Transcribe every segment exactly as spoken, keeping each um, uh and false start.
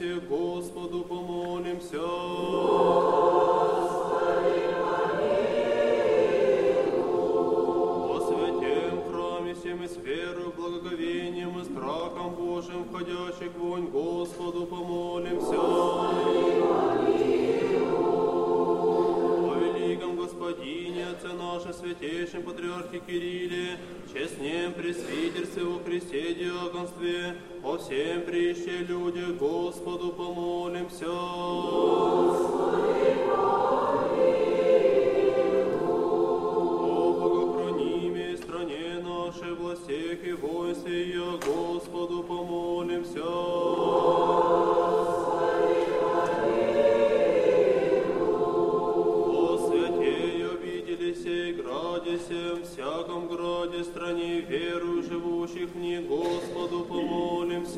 все, Господу помолимся. О святем храме всем и с верою, благоговением и страхом Божиим, входящих в вонь, Господу помолимся. О великом Господине, Отце нашем, святейшем Патриархе Кирилле, честнем пресвитерстве во Христе диаконстве, о всем прище люди, Господу помолимся. Господи, о богохранимой стране нашей, властях и войске, я Господу помолимся. Всем, всяком граде, стране, веру живущих в ней, Господу помолимся.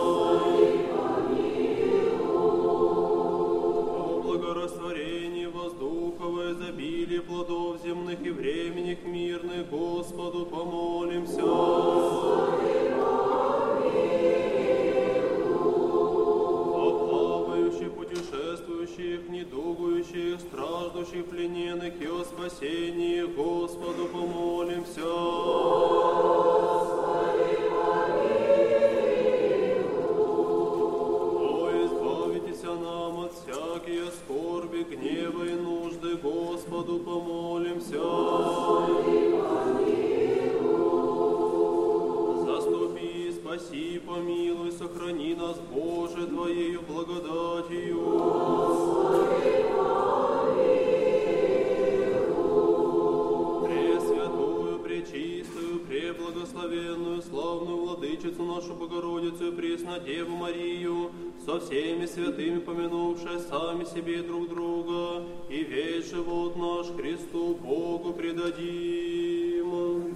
О благорастворении воздуха, во изобилии плодов земных и временных мирных, Господу помолимся. О плавающих, путешествующих, недугующих, страждущих, плененных и о спасении, Господу помолимся. Господи, о, избавитесь нам от всякие скорби, гнева и нужды, Господу помолимся. Господи, заступи, спаси, помилуй, сохрани нас, Боже, Твоею благодатью. Господи, пречистую, преблагословенную, славную владычицу нашу Богородицу и Преснодеву Марию, со всеми святыми помянувшие сами себе и друг друга, и весь живот наш Христу Богу предадим.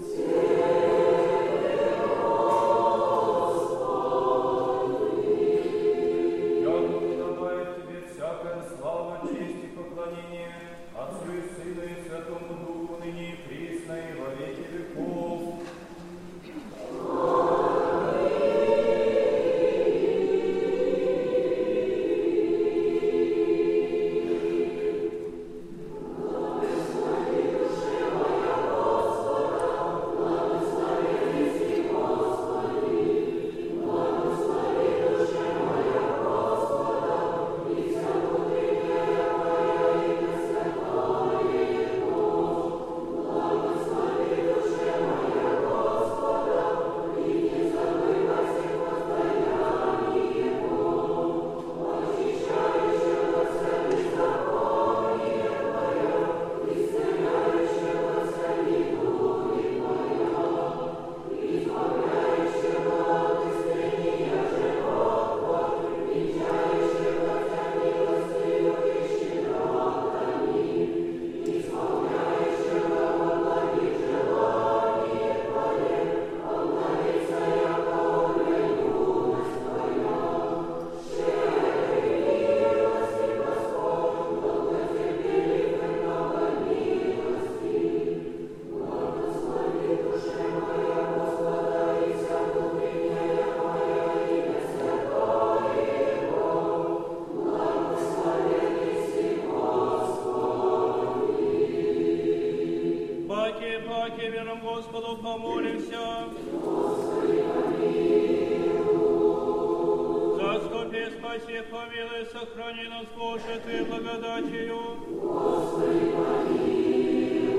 Господу помолимся. Господи, помилуй. Заступи, спаси, помилуй, сохрани нас, Боже, Ты благодатью. Господи, помилуй.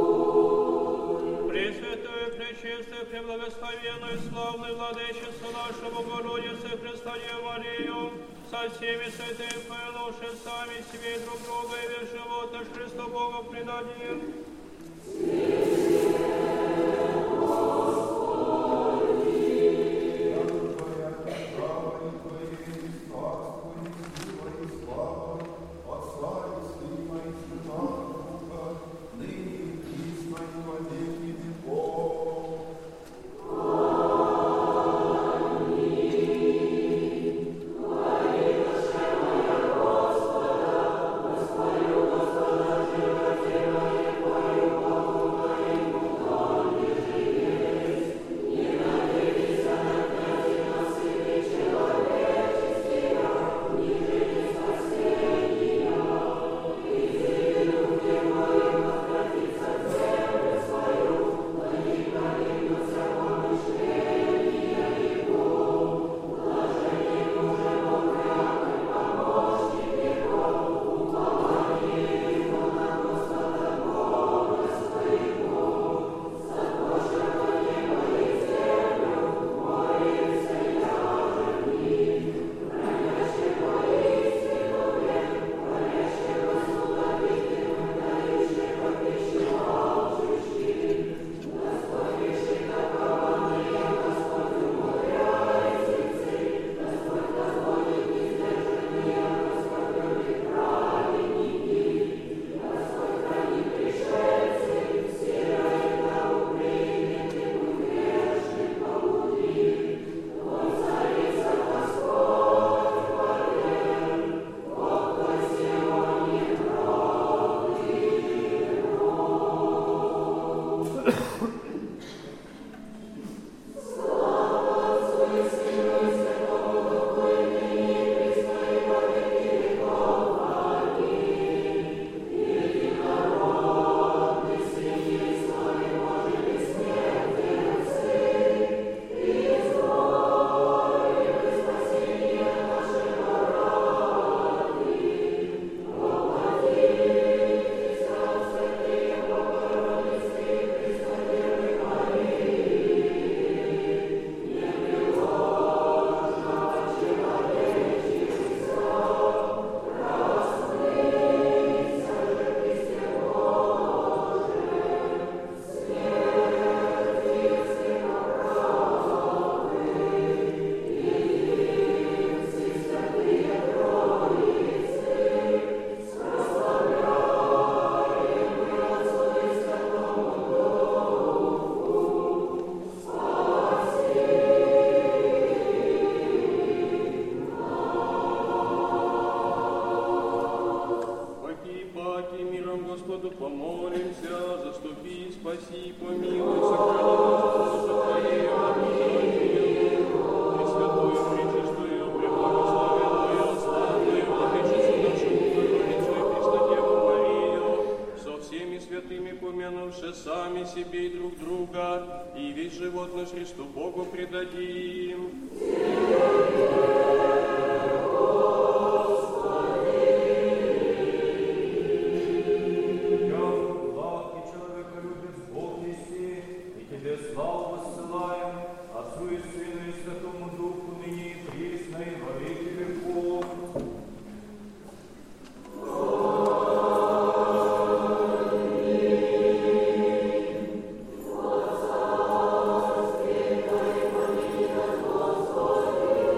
Пресвятую, пречистую, преблагословенную, славную владычицу нашу Богородицу Престоле Марию, со всеми святыми помянувши сами себе и друг друга, и весь живот наш Христу Богу предадим. Господи, помолимся, заступи, спаси, помилуй, сохрани нас, Боже, Твоей благодатью. Пресвятую, пречистую, преблагословенную, славную владычицу нашу Богородицу и Преснодеву Марию, со всеми святыми помянувши сами себе и друг друга, и весь живот наш Христу Богу предадим. Господи,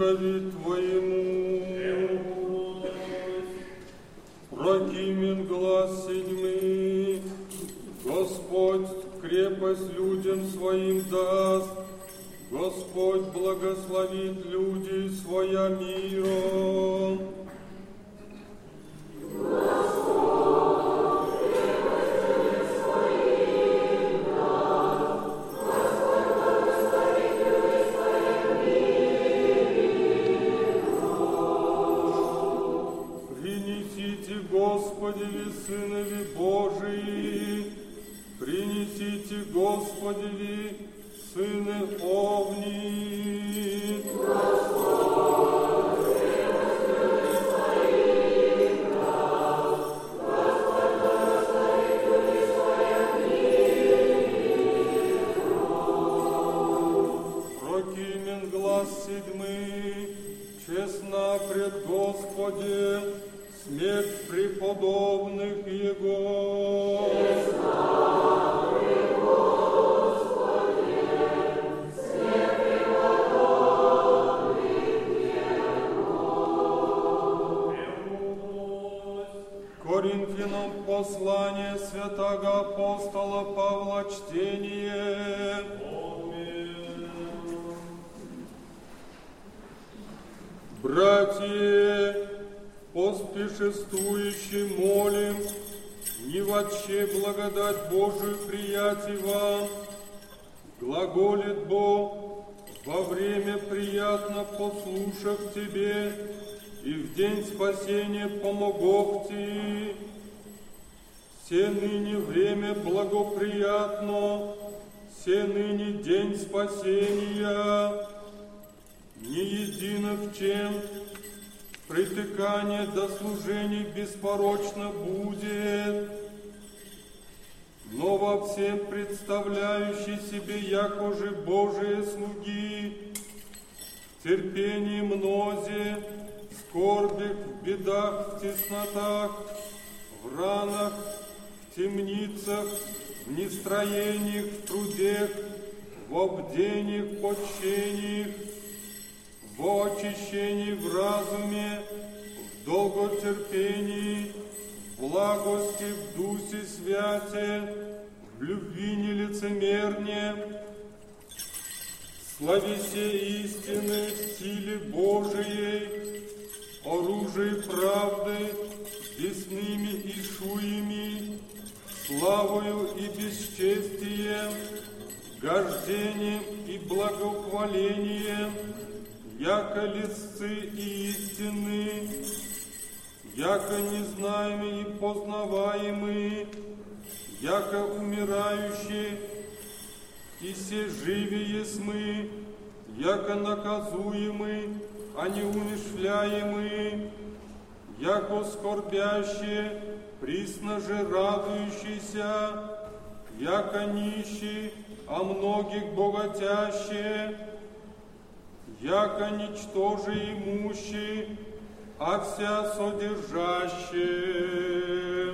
духові Твоєму. Прокимен глаз седьмый, Господь крепость людям Своим даст, Господь благословит люди Своя миром. Господи, Сынови Божии, принесите Господи, Сыны Овни. Господь, крепостью своих нас, Господь благословит люди своих миром. Прокимен глаз седьмый, честно пред Господем, смерть преподобных Его. Честно пред Господем, смерть преподобных Его. Коринфянам послание святого апостола Павла чтение. Братья, поспешествующие молим, не вотще благодать Божию приятий вам, глаголит Бог, во время приятно послушав Тебе, и в день спасения помогов Ти. Все ныне время благоприятно, все ныне день спасения, не едино в чем притыкание до служения беспорочно будет, но во всем представляющий себе, яко же Божие слуги, терпение мнозе, скорбях, в бедах, в теснотах, в ранах, в темницах, в нестроениях, в трудах, в обдениях, в почтениях, в очищении, в разуме, в долготерпении, в благости, в духе святе, в любви нелицемерне, словесе истины, в силе Божией, оружие правды, десными и шуями, славою и бесчестием, гождением и благохвалением, яко лисцы и истины, яко незнаемые и познаваемые, яко умирающие, и се живи мы, яко наказуемы, а не умешляемы, яко скорбящие, присно же радующиеся, яко нищие, а многих богатящие, яко ничтоже имущие, а вся содержащие.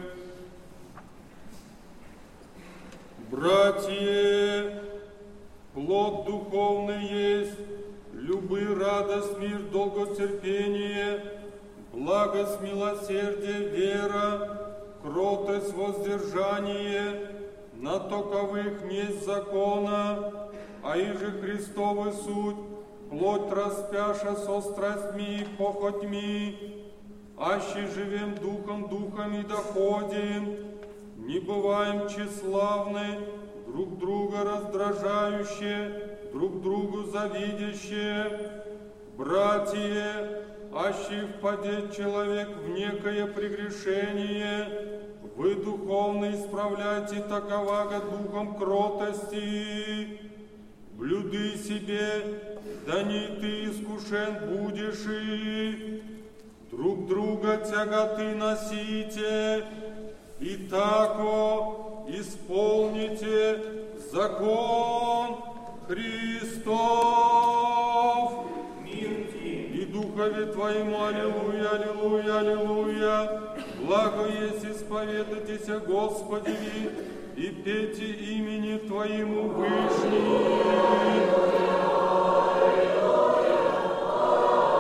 Братья, плод духовный есть, любы, радость, мир, долготерпение, благость, милосердие, вера, кротость, воздержание, на таковых нет закона, а иже Христовы суть, плоть распяша со страстьми и похотьми, аще живем духом, духом и доходим, не бываем тщеславны, друг друга раздражающие, друг другу завидящие. Братья, аще впадет человек в некое прегрешение, вы духовно исправляйте таковаго духом кротости, блюды себе, да не ты искушен будешь и друг друга тяготы носите, и тако исполните закон Христов. И Духове Твоему, аллилуйя, аллилуйя, аллилуйя, благо есть исповедайтесь Господи, и пейте имени Твоему Вышний.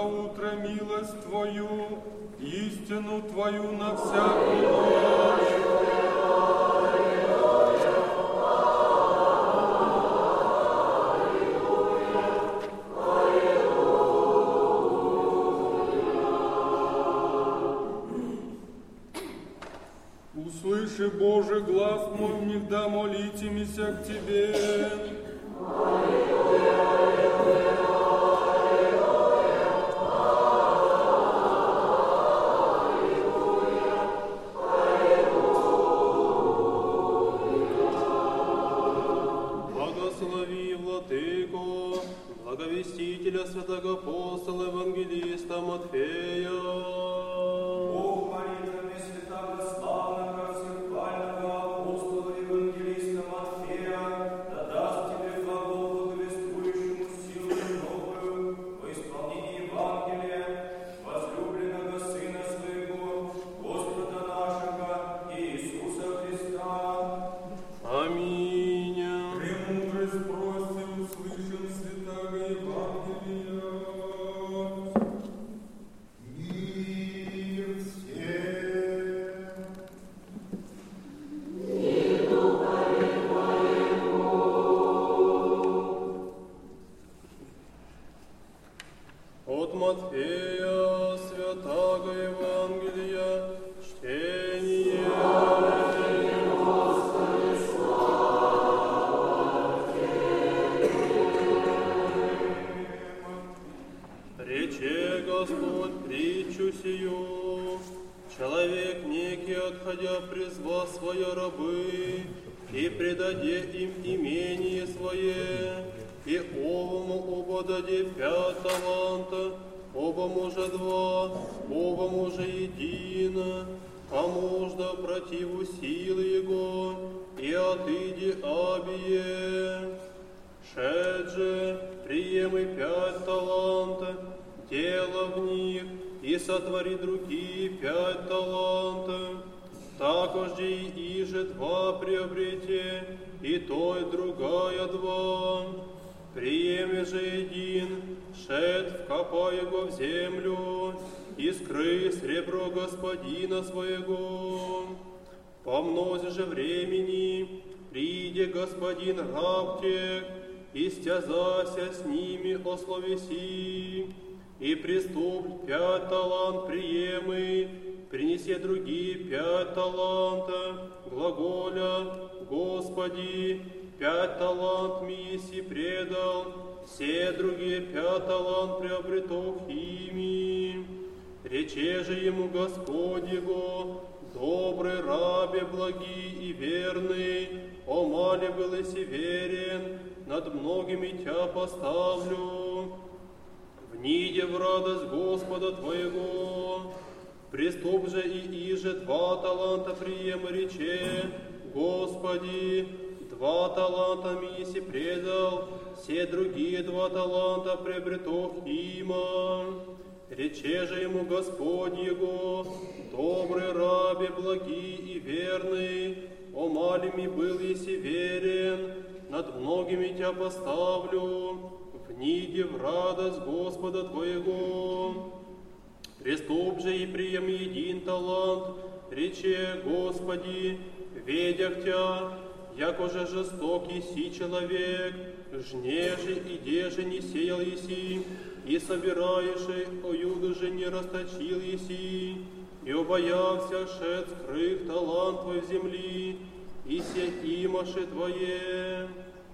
утро милость Твою, истину Твою на всякую ночь. Услыши, Боже, глаз мой, внегда молитимися к Тебе. Благослови, Владыко, благовестителя святого апостола евангелиста Матфея. Бог молитвами святого славного всехвального апостола евангелиста Матфея да даст тебе глагол благовествующему силу новую во исполнении Евангелия возлюбленного Сына Своего, Господа нашего Иисуса Христа. Аминь. Премудрость просим, услышим святого Евангелия. Мир всем. От Матфея святого Евангелия чтение. Рече Господь притчу сию: человек некий, отходя, призвал свои рабы, и предаде им имение свое, и овому оба даде пять таланта, оба мужа два, оба мужа едино, а мужда противу силы его, и отыди абие. Шед же, приемы пять талантов, дело в них, и сотвори другие пять талантов. Также и иже два приобрете, и то и другая два. Приеми же един, шед, вкопай его в землю, и скрый сребро господина своего. По мнозе же времени приде господин раб тех, и стязася с ними ословеси, и приступ пять талант приемы, принеси другие пять талантов, глаголя: Господи, пять талант миси предал, все другие пять талант приобретов ими. Рече же ему Господь его: добрый рабе, благий и верный, о мале был и верен, над многими тя поставлю. Вниде в радость Господа твоего. Приступ же и иже два таланта приема, рече: Господи, два таланта миси предал, все другие два таланта приобретов има. Рече же ему Господь его: добрый рабе, благий и верный, о малеми был еси верен, над многими тя поставлю. Вниди в радость Господа твоего. Приступ же и прием един талант, рече: Господи, ведях тя, яко же жестокий си человек, жнеже и деже не сеял еси, и собираешь, оюду же не расточил еси, и обоявся шед скрых талант твой в земли, и се имаше твое.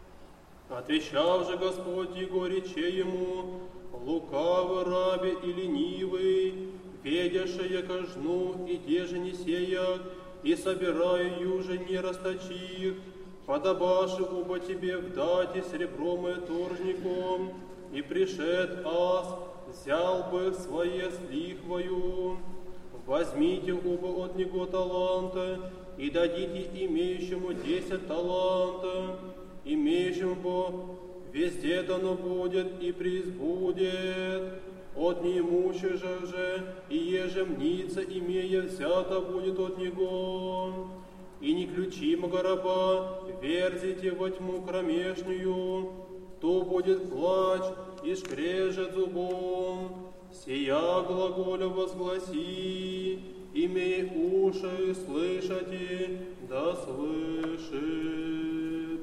Отвечал же Господь его, рече ему: лукавый рабе и ленивый, ведяше яко жну, и деже не сеях, и собираю юже не расточих, подобаше оба тебе вдати серебром и торжником, и пришед аз, взял бы свое с лихвою. Возьмите оба от него таланта, и дадите имеющему десять талантов, имеющему везде дано будет и преизбудет. От неимущего же и ежемница, имея, взята будет от него. И неключимого раба верзите во тьму кромешнюю, то будет плач и скрежет зубом. Сия глаголя возгласи, имей уши слышати, да слышит.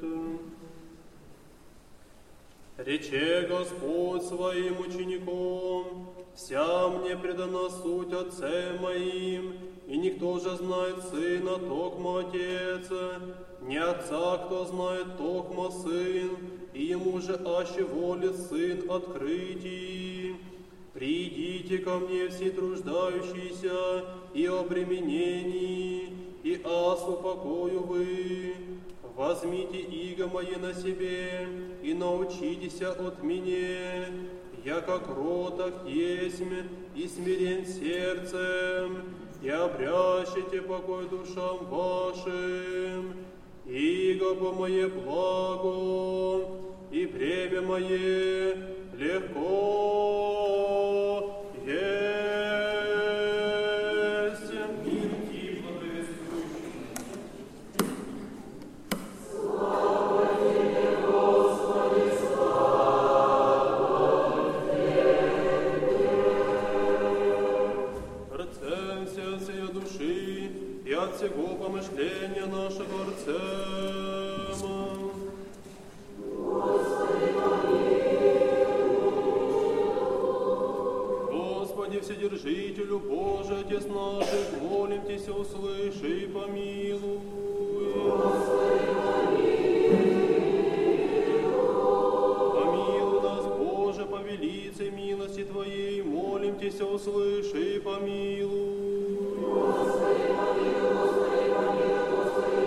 Рече Господь своим учеником, вся мне предана суть Отцем моим, и никто же знает Сына, токмо Отец, не Отца, кто знает, токмо Сын, и Ему же аще волит Сын открытий. Придите ко мне все труждающиеся и обременении, и аз упокою вы. Возьмите иго мое на себе, и научитесь от меня, я как кроток есмь и смирен сердцем, и обрящите покой душам вашим, иго по мое благо, и бремя мое легко есть. От всего помышления нашего Отцема. Господи, помилуй. Господи, Вседержителю Божий, Отец наших, молим Тебя, услыши и помилуй. Господи, помилуй. Помилуй нас, Боже, по велице милости Твоей, молим Тебя, услыши и помилуй. Господи, помилуй, Господи, помилуй, Господи,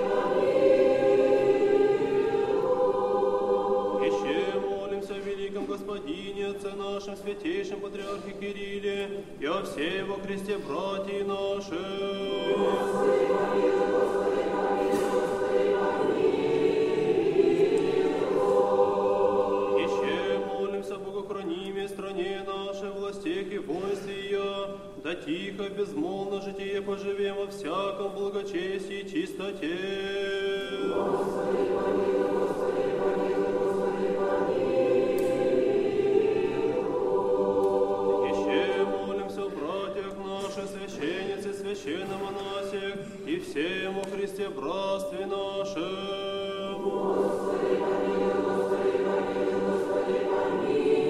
помилуй. Еще молимся о великом Господине, Отце нашем, святейшем Патриархе Кирилле, и о всей во Христе братья наши. Господи, помилуй, Господи, помилуй, Господи, помилуй. Еще молимся о богохранимой стране нашей, властях и воинстве ее, да тихо, безмолвно житие поживем во всяком благочестии и чистоте. Господи, помилуй, Господи, помилуй, Господи, помилуй. Еще молимся о братьях наших, священнице, священномонасях и всем во Христе братстве нашем. Господи, помилуй, Господи, помилуй, Господи, помилуй.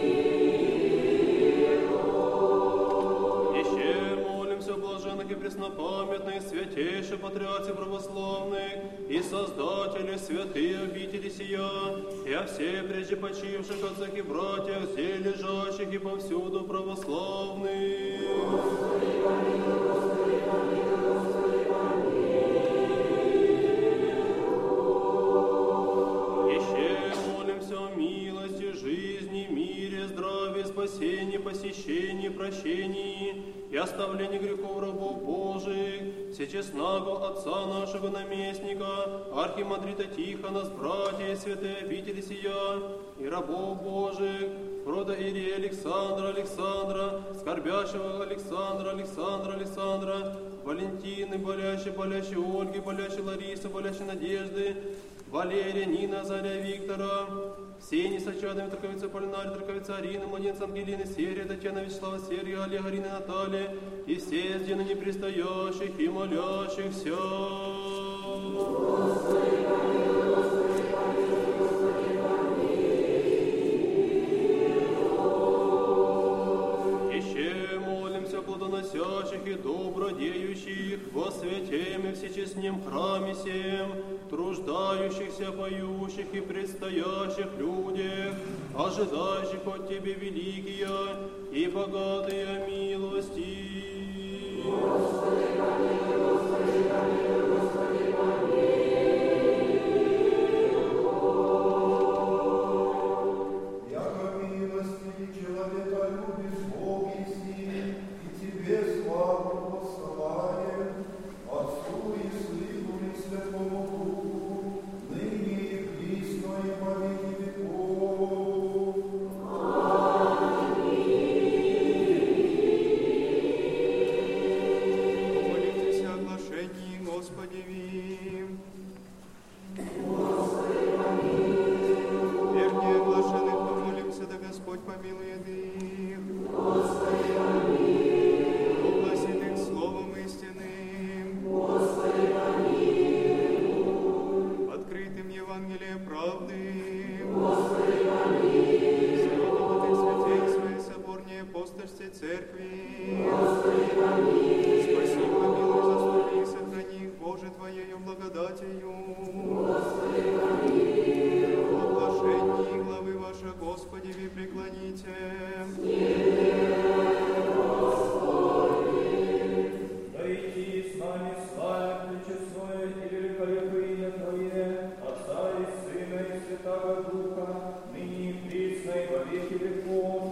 Блаженных и преснопамятных, святейших патриархов православных и создателей святые обители сия, и о всех прежде почивших отцах и братьях, здесь лежащих и повсюду православных. Господи, помилуй, Господи, помилуй, Господи, помилуй. Еще молимся о милости, жизни, мире, здравии, спасении, посещении, прощении и оставлении грехов рабов Божиих, всечестного Отца нашего наместника, архимандрита Тихона, с братья и святые обители сия, и рабов Божиих, протоиерея Александра, Александра, скорбящего Александра, Александра, Александра, Валентины, болящей, болящей Ольги, болящей Ларисы, болящей Надежды, Валерия, Нина, Заря, Виктора, Ксении, Сачадами, Траковица, Полинари, Траковица, Арины, Младенца, Ангелины, Серия, Татьяна, Вячеслава, Серия, Олега, Арины, Наталья, и все здесь непрестоящих и молящихся. Господи, помилуй, Господи, помилуй, Господи, помилуй. Еще молимся плодоносящих и добродеющих во святем и всечестном храме сем, труждающихся, поющих и предстоящих людях, ожидающих от Тебе великие и богатые милости. Господи, помилуй, Господи, помилуй, Господи, помилуй. Яко милостивый человека любит Бог и силы, и Тебе славу воссылаем, Отцу и Сыну и Святому Духу, ныне и присно и во веки веков. Аминь. Спаси, помилуй, заступи и сохрани их, Боже, Твоею благодатью. В оглашении главы вашей, Господи, ви преклоните. Да иди с нами славя пречестное и великолепное имя Твое, Отца и Сына и Святого Духа, ныне и присно и во веки веков.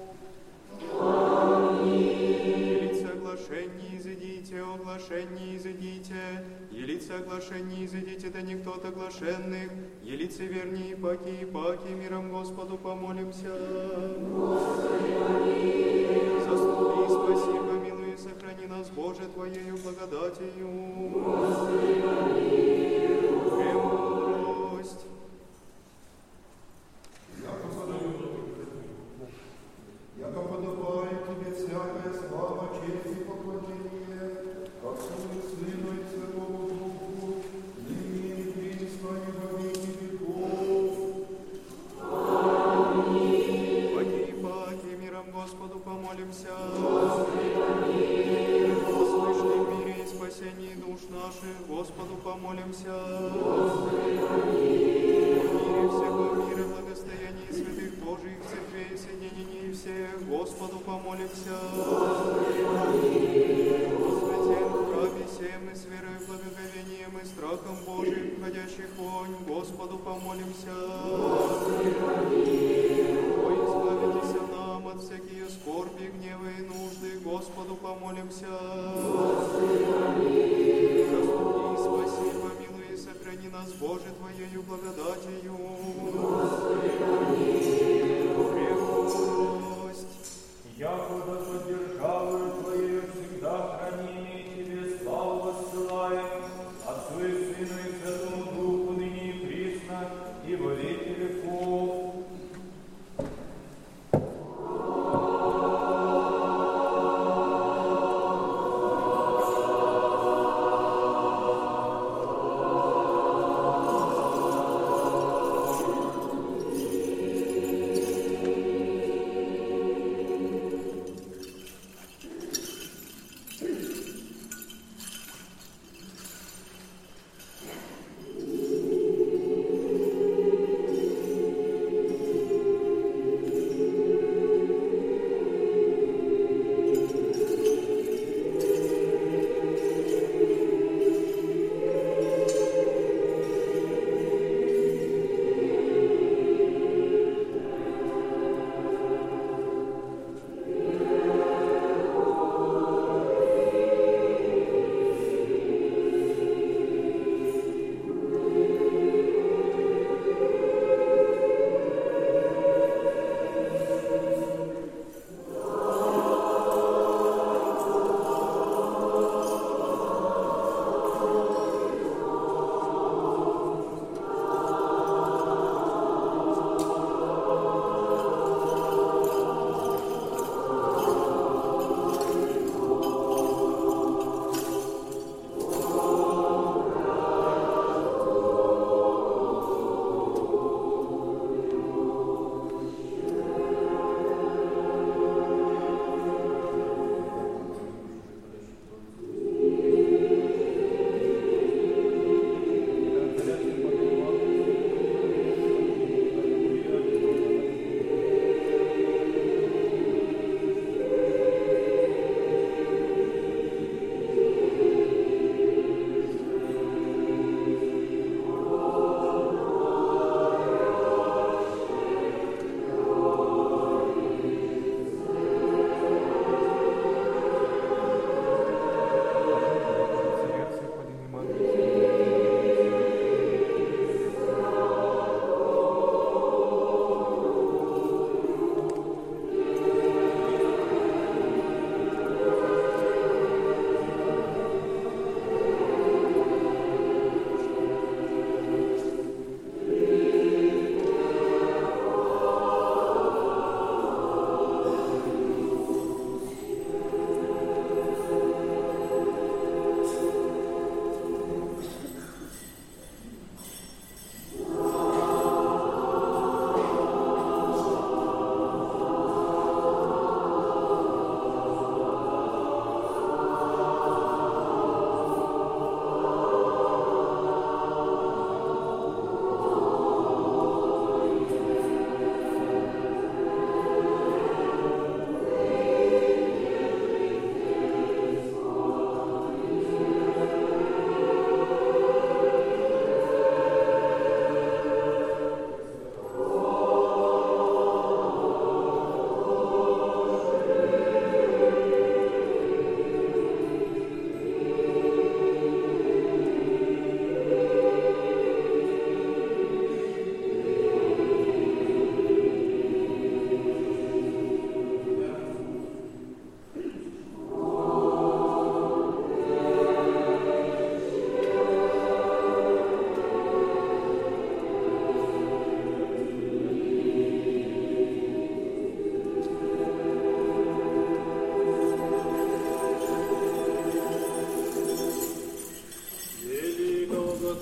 Елице оглашение изыдите, оглашение изыдите, елице оглашение изыдите, да никто от оглашенных, елице верни, паки и паки, миром Господу помолимся. Заступи, спаси, помилуй и сохрани нас, Боже, Твоею благодатью. Премудрость. Яко подобает Тебе всякая слава, честь и поклонение, Отцу и Сыну и Святому Духу, ныне и присно и во веки веков. Аминь. Паки и паки, миром Господу помолимся. О слышном мире и спасении душ наших, Господу помолимся. О мире всего мира, благостоянии святых Божьих церквей, соединении всех, Господу помолимся. О святем храме всем и с верой, благоговением и страхом Божьим, входящих вонь, Господу помолимся. О, избавитесь нам от всякие скорби, гневы и нужды, Господу помолимся. Заступи, спаси, помилуй и сохрани нас, Боже, Твоею благодатью. Премудрость. Якуда поддержавою Твоею всегда храними, Тебе славу воссылаем, Отцу и Сыну и Святому Духу, ныне и присно и во веки веков.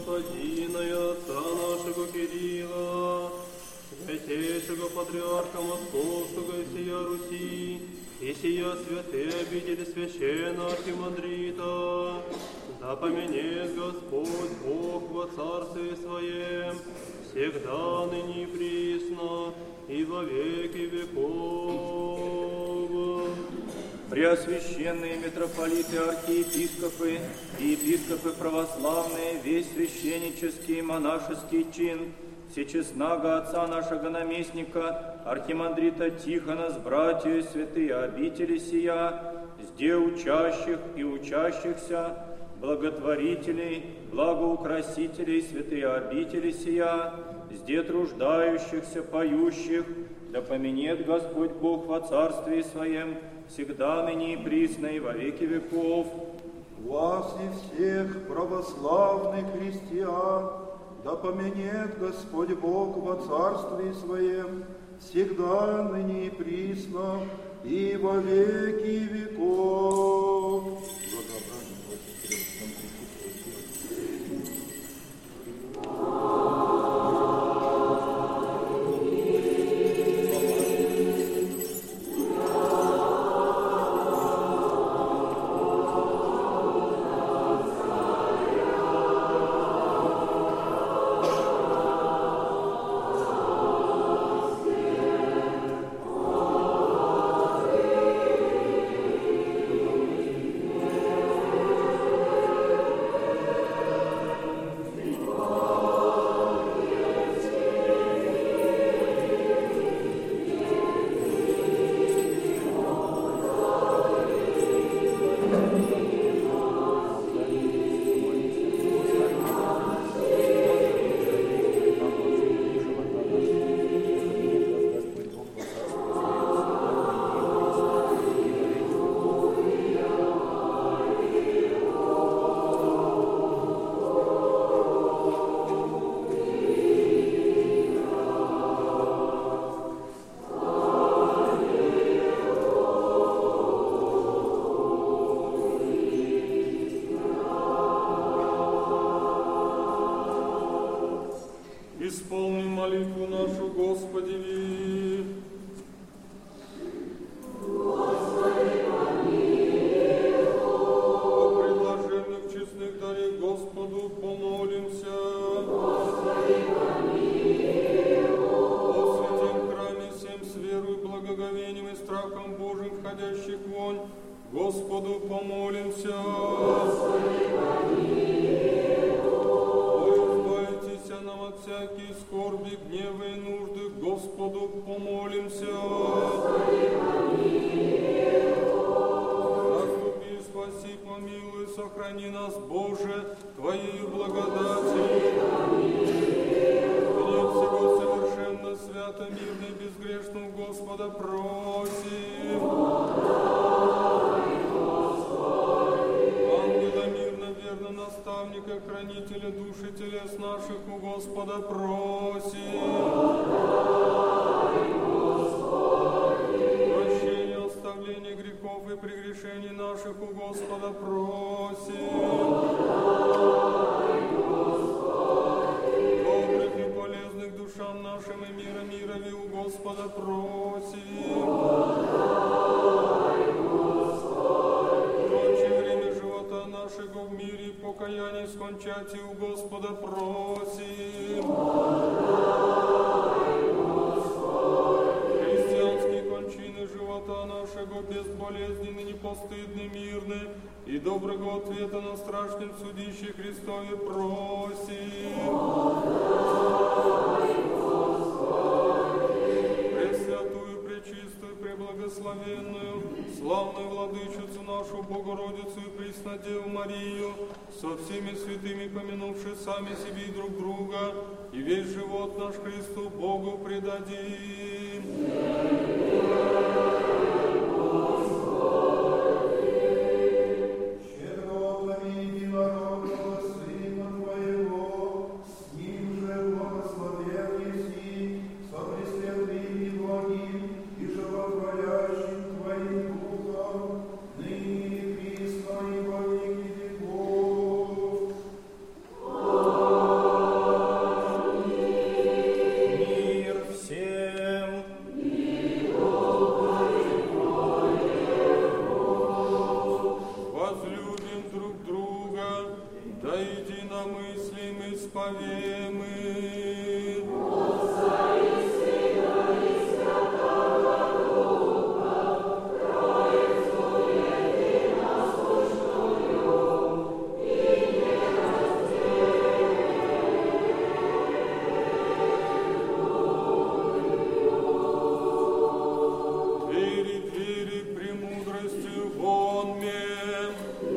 Господина и Отца нашего Кирилла, святейшего Патриарха Московского и сия Руси, и сия святые обители священного архимандрита, да поменет Господь Бог во Царстве Своем, всегда, ныне и присно, и во веки веков. Преосвященные митрополиты, архиепископы и епископы православные, весь священнический и монашеский чин, всечестного отца нашего наместника, архимандрита Тихона с братьями святые обители сия, сде учащих и учащихся, благотворителей, благоукрасителей святые обители сия, сде труждающихся, поющих, да поменет Господь Бог во Царстве Своем, всегда, ныне и присно, и во веки веков. Вас и всех православных христиан, да поменет Господь Бог во Царстве Своем, всегда, ныне и присно, и во веки веков. Исполним молитву нашу, Господи. Господи, помилуй. О предложенных честных дарей Господу помолимся. Господи, помилуй. О святем храме всем с верой, благоговением и страхом Божьим входящих вонь, Господу помолимся. Господи, помилуй. Нам от всякие скорби, гнева и нужды, Господу помолимся. Господи, помилуй. Заступи, спаси, помилуй, сохрани нас, Боже, Твоей благодатью. Вне всего совершенно, свято, мирно и безгрешно у Господа просим. Ангела мирно, верно, наставника, хранителя души телес наших у Господа просим. Прощение, оставление грехов и прегрешений наших у Господа просим. Добрых и полезных душам нашим и мира мирови у Господа просим. Прочее время живота нашего в мире и покаянии скончати у Господа просим. Христианские кончины живота нашего безболезненны, непостыдны, мирны, и доброго ответа на страшном судище Христове просим. Пресвятую, пречистую, преблагословенную, славную владычицу нашу Богородицу и Преснодеву Марию, со всеми святыми помянувши сами себе и друг друга, и весь живот наш Христу Богу предадим. Господи, славим. Двери, двери, премудростью вон мне.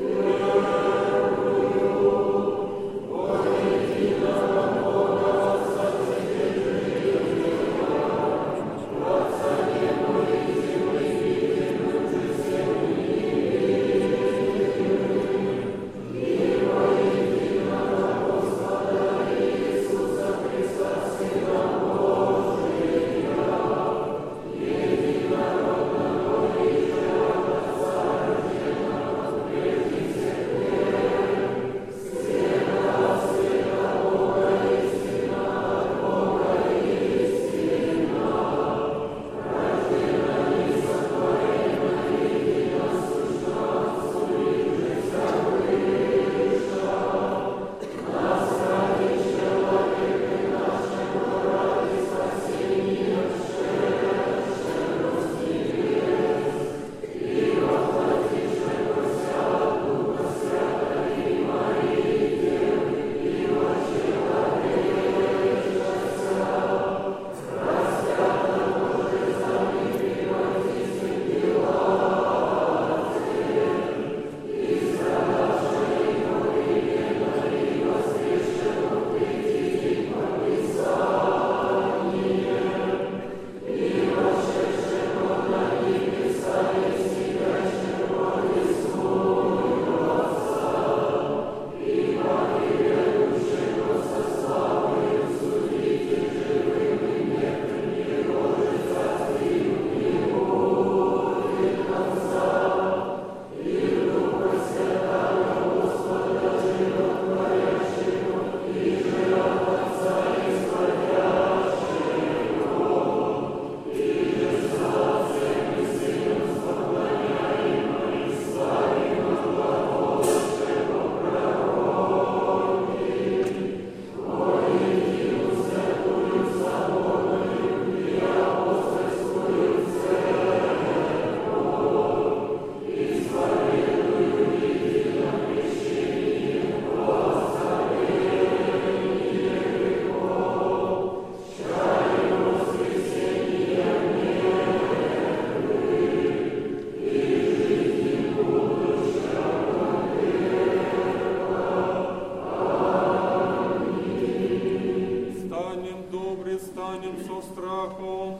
Станем со страхом,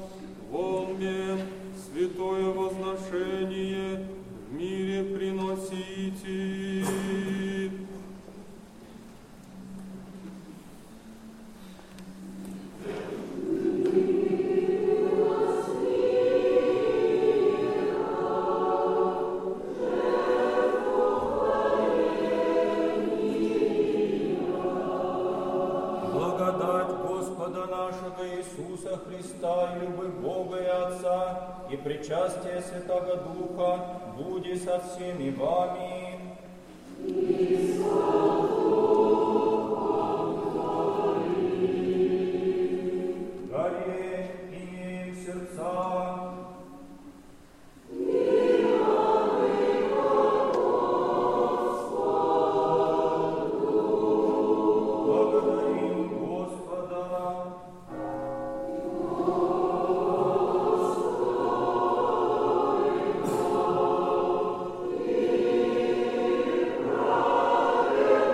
волне, святое возношение в мире приносите. Благодать Господа нашего Иисуса Христа и любовь Бога и Отца и причастие Святого Духа буди со всеми вами. Даре имеем сердца. Благодарим Господа. Господи,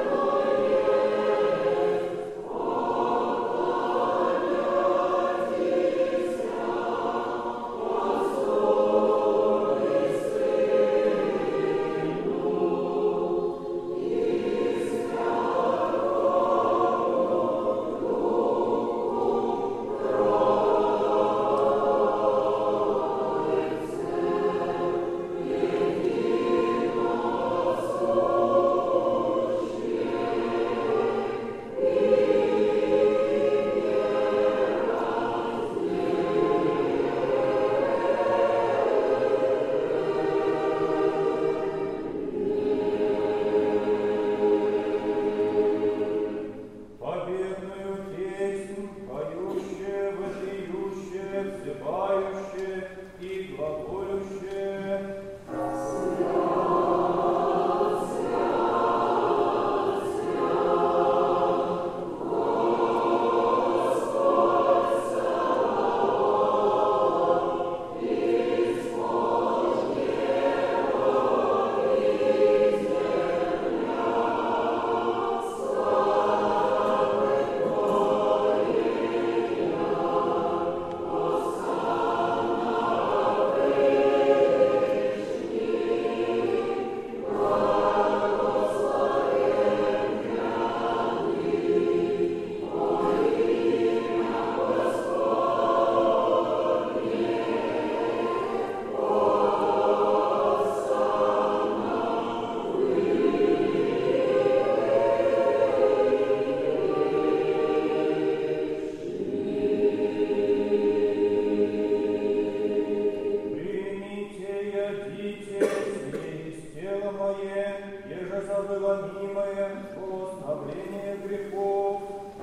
ломимое оставление грехов.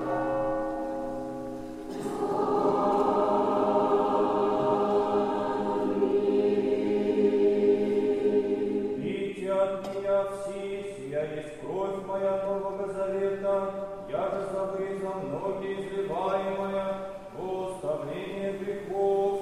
Пейте от меня все, сия есть кровь моя Нового Завета, я же за вы, за многие изливаемая во оставление грехов.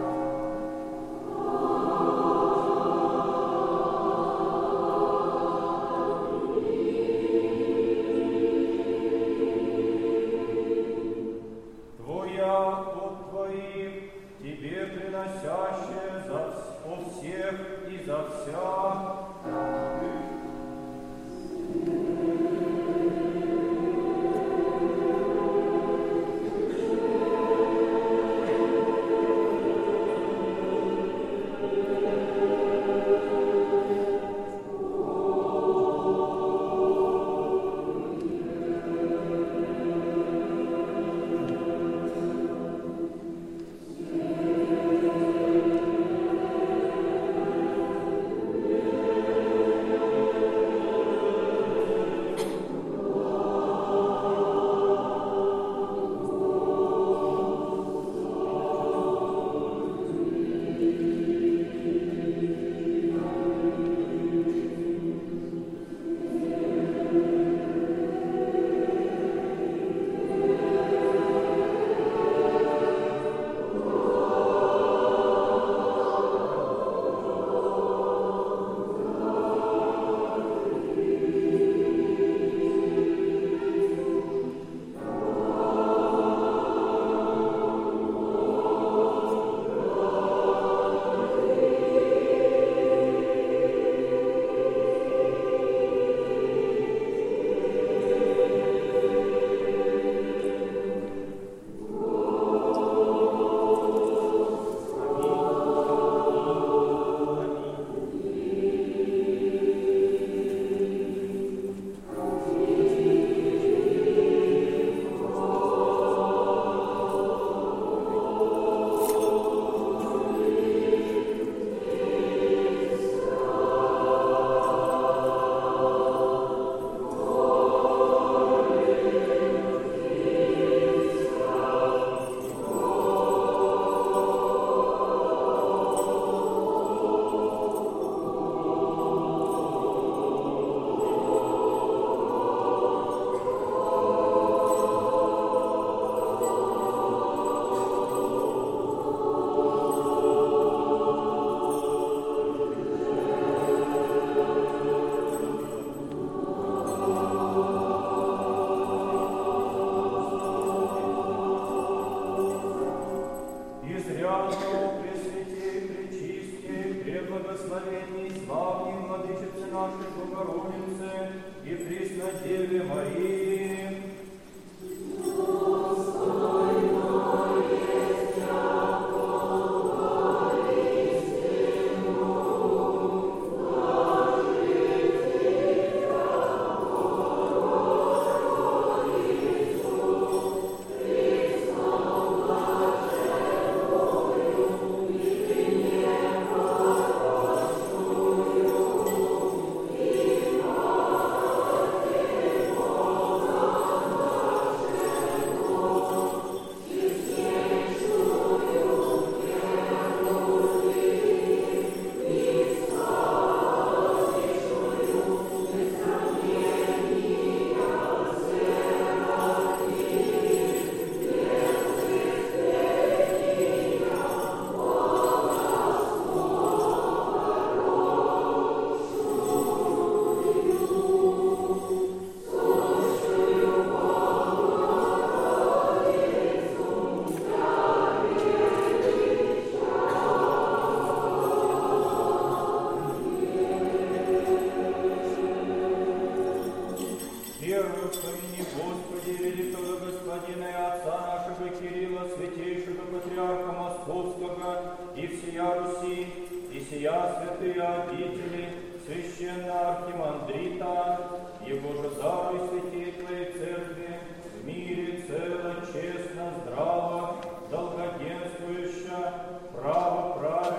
Тебе приносящее за от всех и за вся.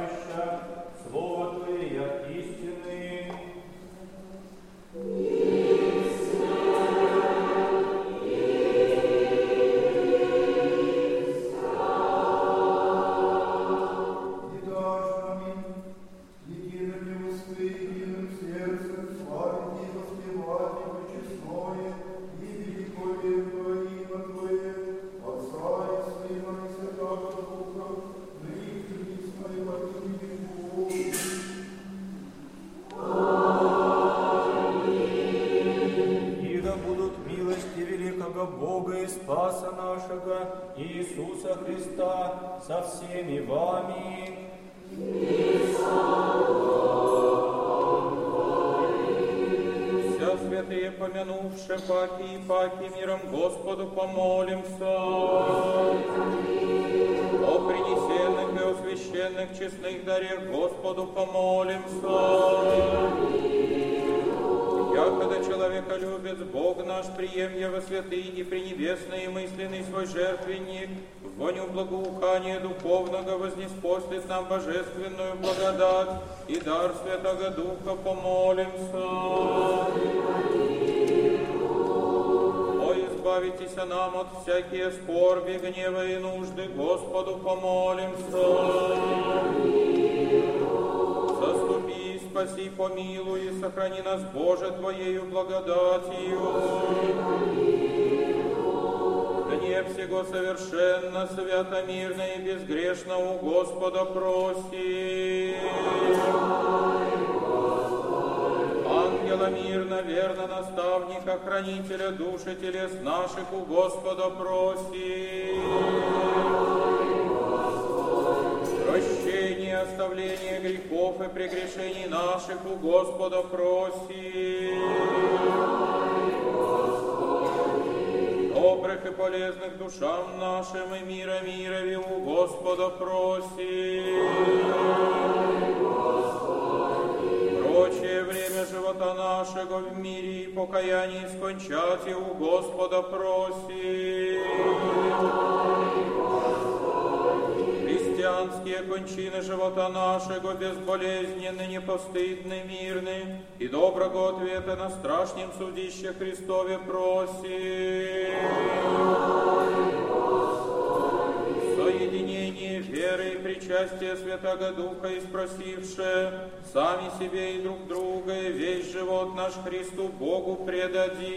Слово Твое истины. нашего Иисуса Христа со всеми вами. Вся святые, помянувши паки и паки, миром Господу помолимся. О принесенных и о священных честных дарях Господу помолимся. Якогда человеколюбец Бог наш, прием его святый и пренебесный и мысленный свой жертвенник, в воню благоухания духовного вознеспослит нам божественную благодать и дар Святого Духа, помолимся. О, избавитесь нам от всякие скорби, гнева и нужды, Господу помолимся. Заступи, спаси, помилуй и сохрани нас, Боже, Твоею благодатью. Гнев всего совершенно, свято, мирно и безгрешно у Господа просим. Ангела мирно, верно, наставника, хранителя души телес наших у Господа просим. Прощение, оставление грехов и прегрешений наших у Господа просим. Добрых и полезных душам нашим и мира мирови у Господа просим. Прочее время живота нашего в мире и покаянии скончать и у Господа просим. Христианские кончины живота нашего безболезненны, непостыдны, мирны, и доброго ответа на страшнем судище Христове просим. Соединение веры и причастие Святого Духа и спросивши сами себе и друг друга, и весь живот наш Христу Богу предадим.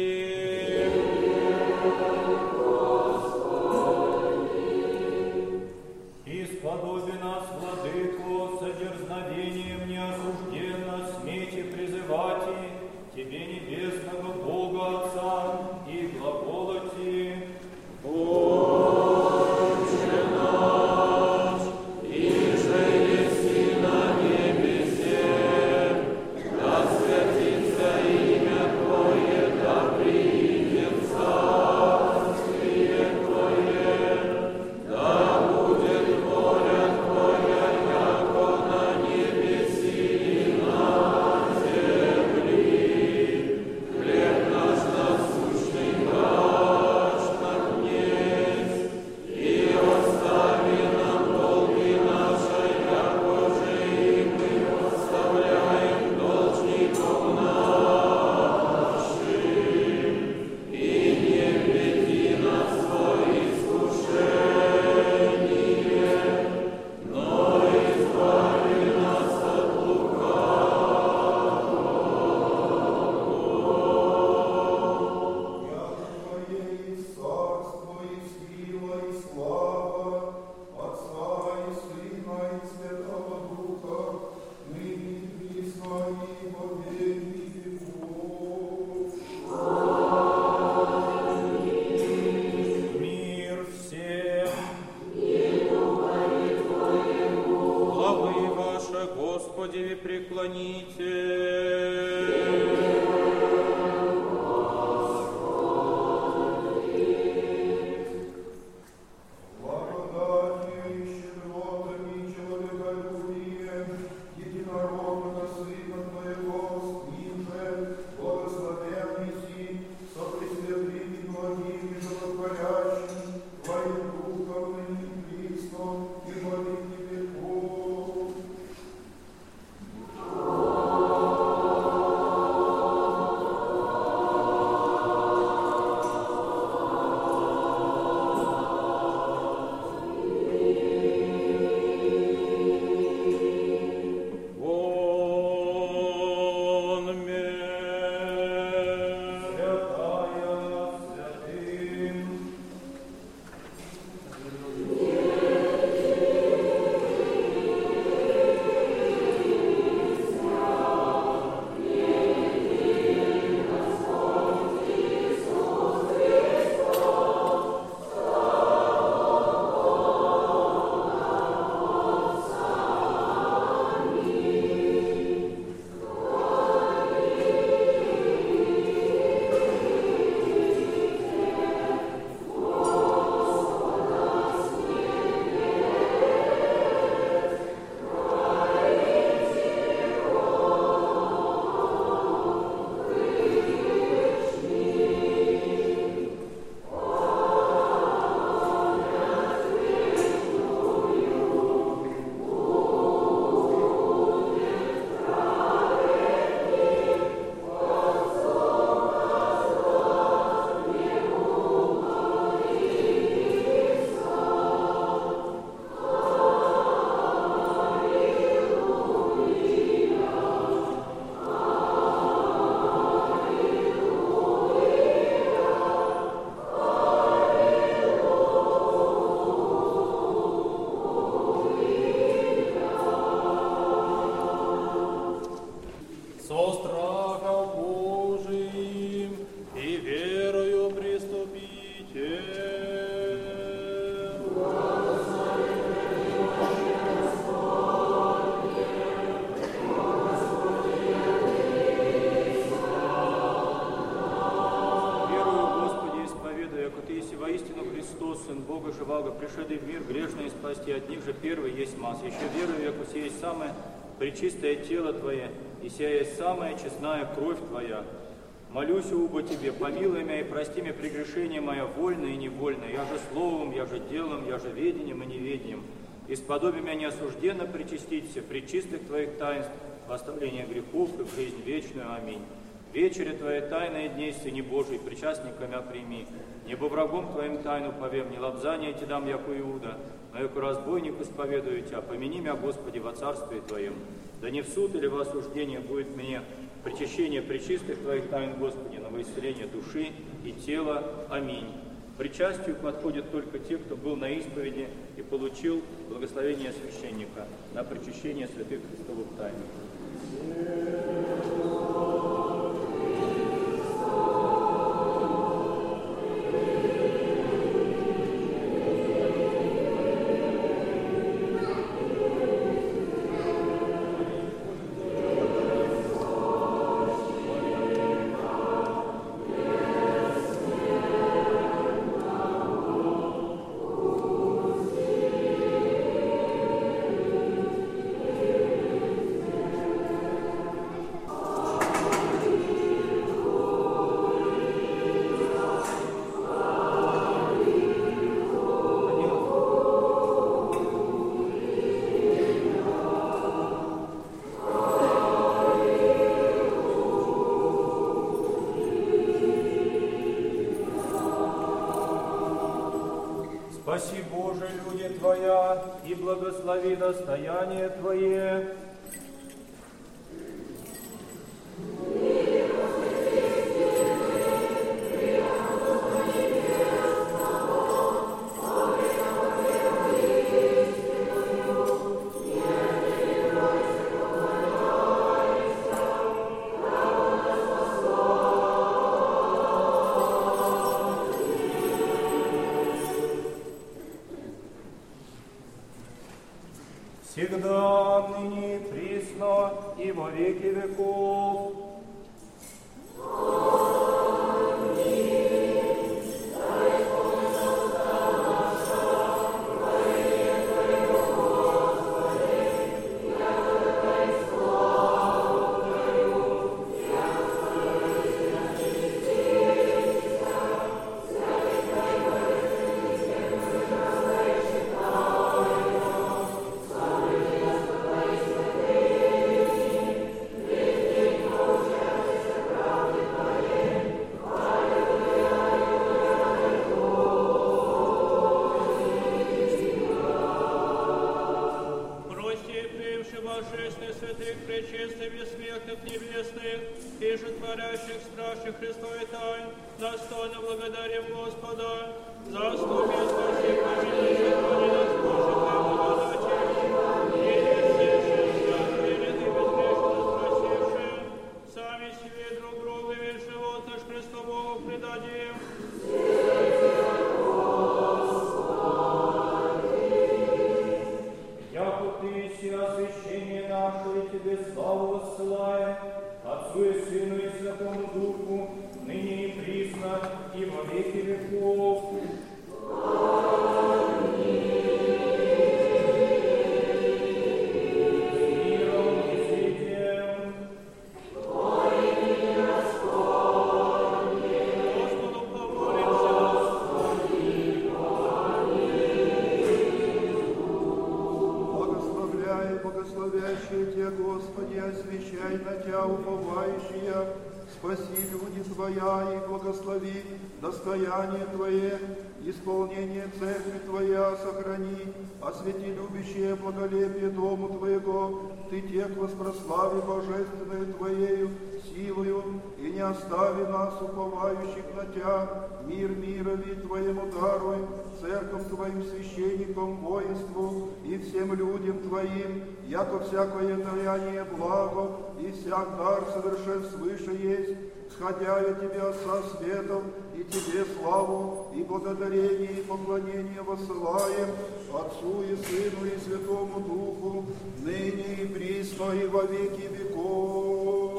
Исподоби нас, Владыко, содерзновением неосужденно смейте призывать Тебе, небесного Бога Отца, и глаголоти: Отче наш, иже еси на небесе, да святится имя Твое, да придет царствие Твое, да будет воля Твоя, яко на небеси и на земли. Хлеб со страхом Божиим и верою приступите. Воистину Христос, Сын Бога живаго, пришедший в мир грешный спасти, от них же первый есть масс. Еще верую, яко сие есть самое пречистое тело Твое, и сия есть самая честная кровь Твоя. Молюсь, убо Тебе, помилуй меня и прости мне прегрешение мое вольное и невольное, я же словом, я же делом, я же ведением и неведением. Исподоби меня неосужденно причаститься при чистых Твоих таинств, в оставление грехов и в жизнь вечную. Аминь. Вечере Твоей тайные дней, Сыне Божий, причастниками прими. Небо врагом Твоим тайну повем, не лобзание Ти дам, яку Иуда, но яку разбойник исповедую Тя. Помяни меня, Господи, во царстве Твоем. Да не в суд или в осуждение будет мне причащение пречистых Твоих тайн, Господи, на исцеление души и тела. Аминь. К причастию подходят только те, кто был на исповеди и получил благословение священника на причащение святых Христовых тайн. Спаси, Боже, люди Твоя, и благослови достояние Твое. Всегда, ныне, присно и во веки веков. Достояние Твое, исполнение церкви Твоя сохрани, освети любящее благолепие Дому Твоего, Ты тех воспрослави божественную Твоею силою, и не остави нас, уповающих на Тя, мир мирови Твоему даруй, церковь Твоим священникам, воинству и всем людям Твоим, яко всякое даяние благо и всяк дар совершен свыше есть, сходя я Тебя со светом, и Тебе славу, и благодарение, и поклонение воссылаем Отцу и Сыну и Святому Духу, ныне и присно и во веки веков.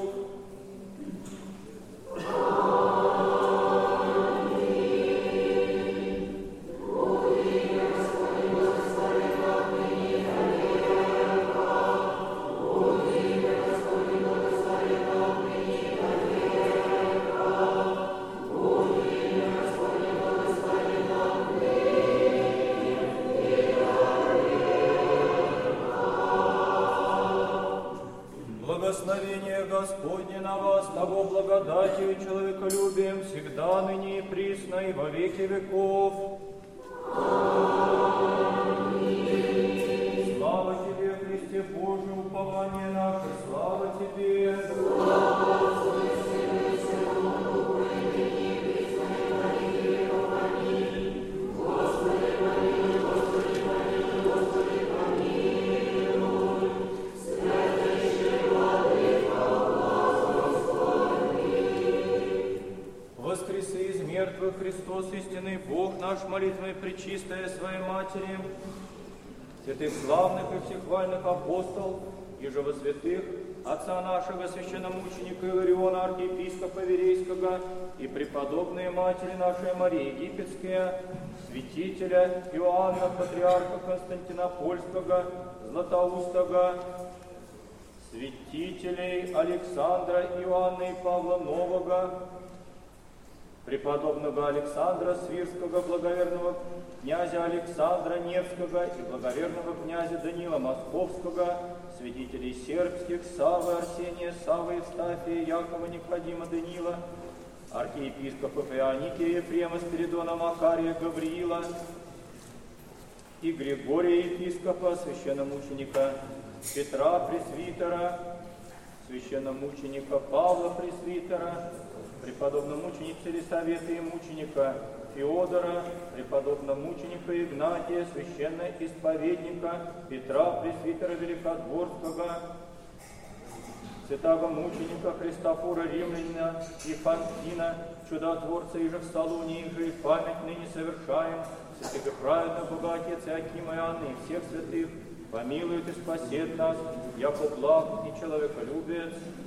Благословение Господне на вас, того благодатью и человеколюбием, всегда, ныне и присно, и во веки веков. Аминь. Слава Тебе, Христе Божий, упование наше, слава Тебе. Воскреси из мертвых, Христос, истинный Бог наш, молитвой пречистая Своей Матери, святых славных и всехвальных апостол, и же во святых Отца нашего священномученика Илариона, архиепископа Верейского, и преподобные Матери нашей Марии Египетские, святителя Иоанна, патриарха Константинопольского, Златоустого, святителей Александра, Иоанна и Павла Нового, преподобного Александра Свирского, благоверного князя Александра Невского и благоверного князя Данила Московского, святителей сербских Савы, Арсения, Савы, Евстафия, Якова, Никодима, Данила, архиепископов Ионикия, Ефрема, Спиридона, Макария, Гавриила и Григория, епископа, священномученика Петра, пресвитера, священномученика Павла, пресвитера, преподобномученицы Елисаветы и мученика Феодора, преподобномученика Игнатия, священноисповедника Петра, пресвитера Великодворского, святого мученика Христофора Римлянина и Фантина, чудотворца и же в Салоне, и же и память ныне совершаем, святых и праведных Бога Отец Иакима и Анны, и всех святых, помилует и спасет нас, яко благ и человеколюбец,